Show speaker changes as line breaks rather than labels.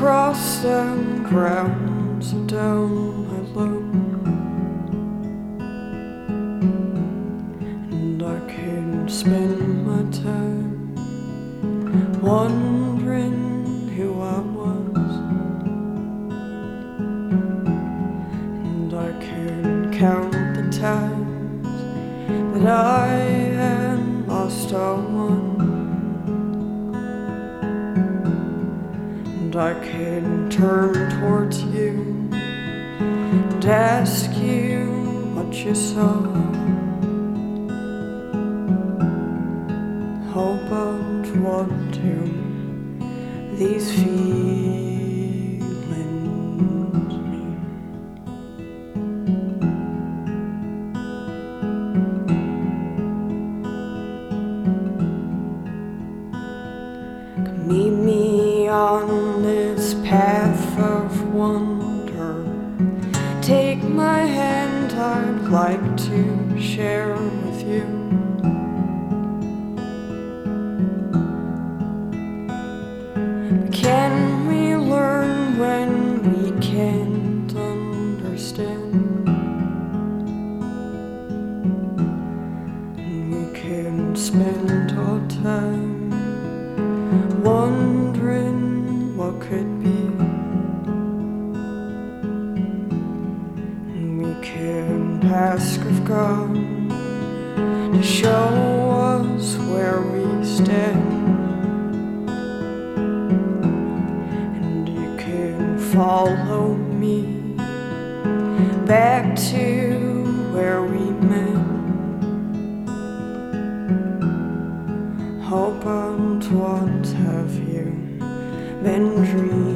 across the ground, so down I look, and I can spend my time wondering who I was, and I can count the times that I had lost or won, and I can turn towards you and ask you what you saw. Oh, but what do these feelings mean? Come meet me on this path of wonder. Take my hand, I'd like to share with you. Can we learn when we can't understand? And we can spend our time wondering what could be, and we can ask of God to show us where we stand. Follow me back to where we met. Oh, but what have you been dreaming?